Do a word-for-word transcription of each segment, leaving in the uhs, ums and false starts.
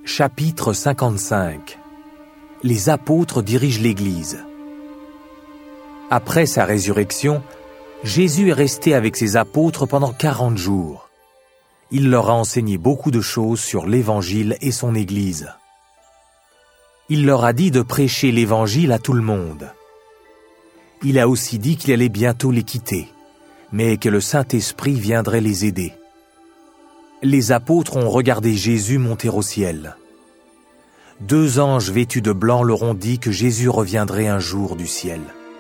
Chapitre cinquante-cinq. Les apôtres dirigent l'Église. Après sa résurrection, Jésus est resté avec ses apôtres pendant quarante jours. Il leur a enseigné beaucoup de choses sur l'Évangile et son Église. Il leur a dit de prêcher l'Évangile à tout le monde. Il a aussi dit qu'il allait bientôt les quitter, mais que le Saint-Esprit viendrait les aider. Les apôtres ont regardé Jésus monter au ciel. Deux anges vêtus de blanc leur ont dit que Jésus reviendrait un jour du ciel.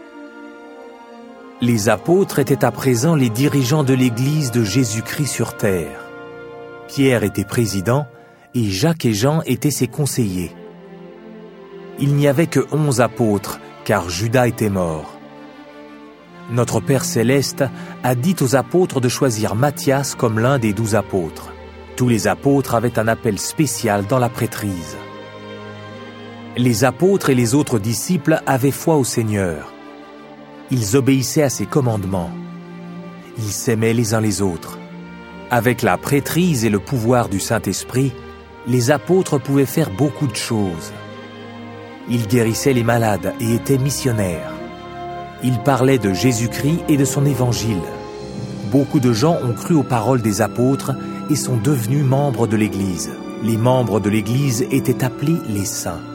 Les apôtres étaient à présent les dirigeants de l'Église de Jésus-Christ sur terre. Pierre était président et Jacques et Jean étaient ses conseillers. Il n'y avait que onze apôtres, car Judas était mort. Notre Père Céleste a dit aux apôtres de choisir Matthias comme l'un des douze apôtres. Tous les apôtres avaient un appel spécial dans la prêtrise. Les apôtres et les autres disciples avaient foi au Seigneur. Ils obéissaient à ses commandements. Ils s'aimaient les uns les autres. Avec la prêtrise et le pouvoir du Saint-Esprit, les apôtres pouvaient faire beaucoup de choses. Ils guérissaient les malades et étaient missionnaires. Ils parlaient de Jésus-Christ et de son évangile. Beaucoup de gens ont cru aux paroles des apôtres et sont devenus membres de l'Église. Les membres de l'Église étaient appelés les saints.